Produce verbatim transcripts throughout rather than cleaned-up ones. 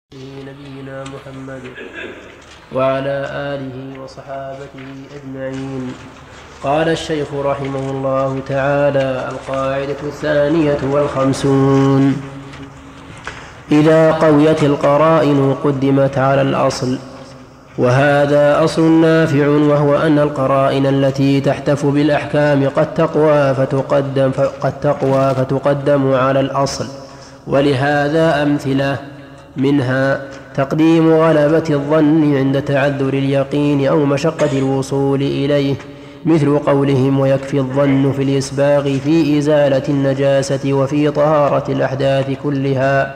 نبينا محمد وعلى آله وصحابته أجمعين. قال الشيخ رحمه الله تعالى: القاعدة الثانية والخمسون: إذا قويت القرائن قدمت على الأصل، وهذا أصل نافع، وهو أن القرائن التي تحتف بالأحكام قد تقوى فتقدم, قد تقوى فتقدم على الأصل، ولهذا أمثلة: منها تقديم غلبة الظن عند تعذر اليقين أو مشقة الوصول إليه، مثل قولهم: ويكفي الظن في الإسباغ في إزالة النجاسة وفي طهارة الأحداث كلها.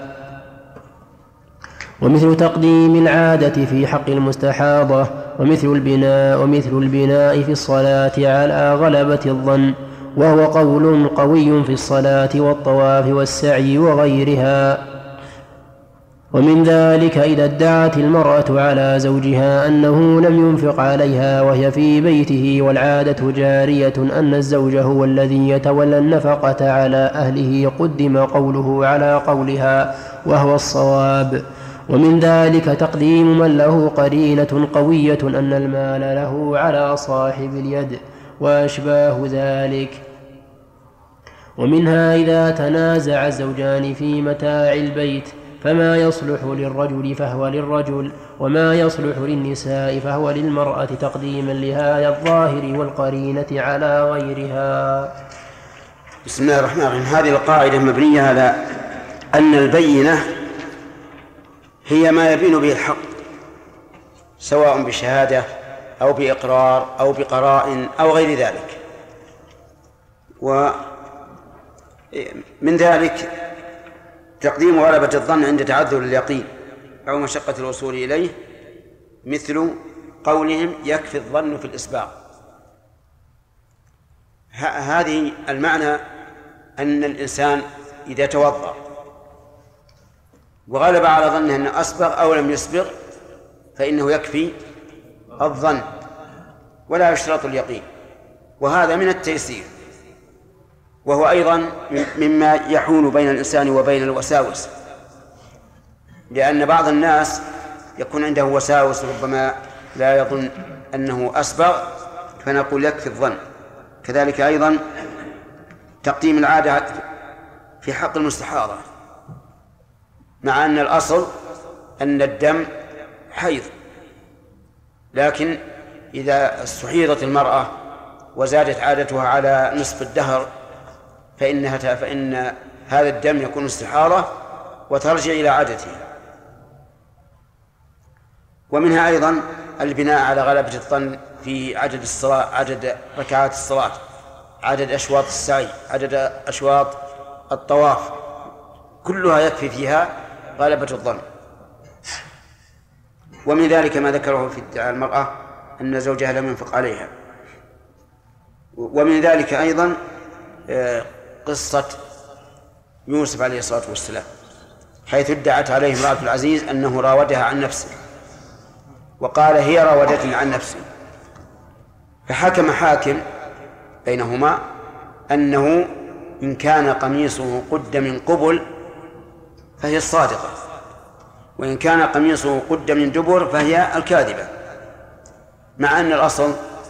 ومثل تقديم العادة في حق المستحاضة، ومثل البناء, ومثل البناء في الصلاة على غلبة الظن، وهو قول قوي في الصلاة والطواف والسعي وغيرها. ومن ذلك إذا ادعت المرأة على زوجها أنه لم ينفق عليها وهي في بيته والعادة جارية أن الزوج هو الذي يتولى النفقة على أهله، قدم قوله على قولها، وهو الصواب. ومن ذلك تقديم من له قرينة قوية أن المال له على صاحب اليد وأشباه ذلك. ومنها إذا تنازع الزوجان في متاع البيت، فما يصلح للرجل فهو للرجل، وما يصلح للنساء فهو للمرأة، تقديما لهذا الظاهر والقرينة على غيرها. بسم الله الرحمن الرحيم. هذه القاعدة مبنية على أن البينة هي ما يبين به الحق، سواء بشهادة أو بإقرار أو بقرائن أو غير ذلك. ومن ذلك تقديم غلبة الظن عند تعذر اليقين أو مشقة الوصول إليه، مثل قولهم: يكفي الظن في الإسباغ. هذه المعنى أن الإنسان إذا توضأ وغلب على ظنه أنه أسبغ أو لم يسبغ فإنه يكفي الظن ولا يشترط اليقين، وهذا من التيسير، وهو أيضا مما يحول بين الإنسان وبين الوساوس، لأن بعض الناس يكون عنده وساوس ربما لا يظن أنه أسبغ فنقول يكفي الظن. كذلك أيضا تقديم العادة في حق المستحاضة، مع أن الأصل أن الدم حيض، لكن إذا استحيضت المرأة وزادت عادتها على نصف الدهر فإنها فإن هذا الدم يكون استحاضة وترجع إلى عادتها. ومنها أيضا البناء على غلبة الظن في عدد الصلاة، عدد ركعات الصلاة، عدد أشواط السعي، عدد أشواط الطواف، كلها يكفي فيها غلبة الظن. ومن ذلك ما ذكره في ادعاء المرأة أن زوجها لم ينفق عليها. ومن ذلك أيضا قصة يوسف عليه الصلاة والسلام، حيث ادعت عليه امرأة العزيز أنه راودها عن نفسه، وقال: هي راودتني عن نفسي، فحكم حاكم بينهما أنه إن كان قميصه قد من قبل فهي الصادقة، وإن كان قميصه قد من دبر فهي الكاذبة، مع أن الأصل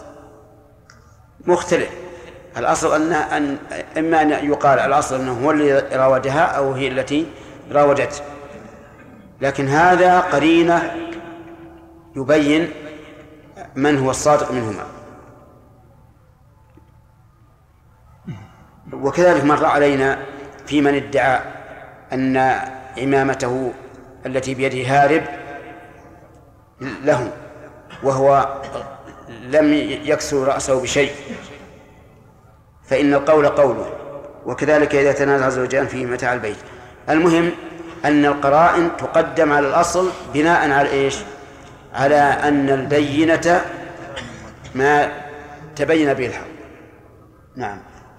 مختلف. الأصل أن أن إما أن يقال الأصل أنه هو الذي راودها أو هي التي راودته، لكن هذا قرينة يبين من هو الصادق منهما. وكذلك مر علينا في من ادعى أن عمامته التي بيده هارب له وهو لم يكسر رأسه بشيء، فإن القول قوله. وكذلك إذا تنازع الزوجان في متاع البيت. المهم أن القرائن تقدم على الأصل بناء على إيش؟ على أن البينة ما تبين به الحق. نعم.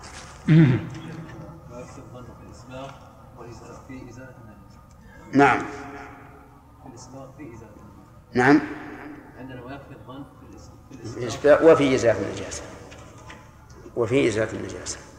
نعم. نعم. وفي إزالة النجاسة وفي إزالة النجاسة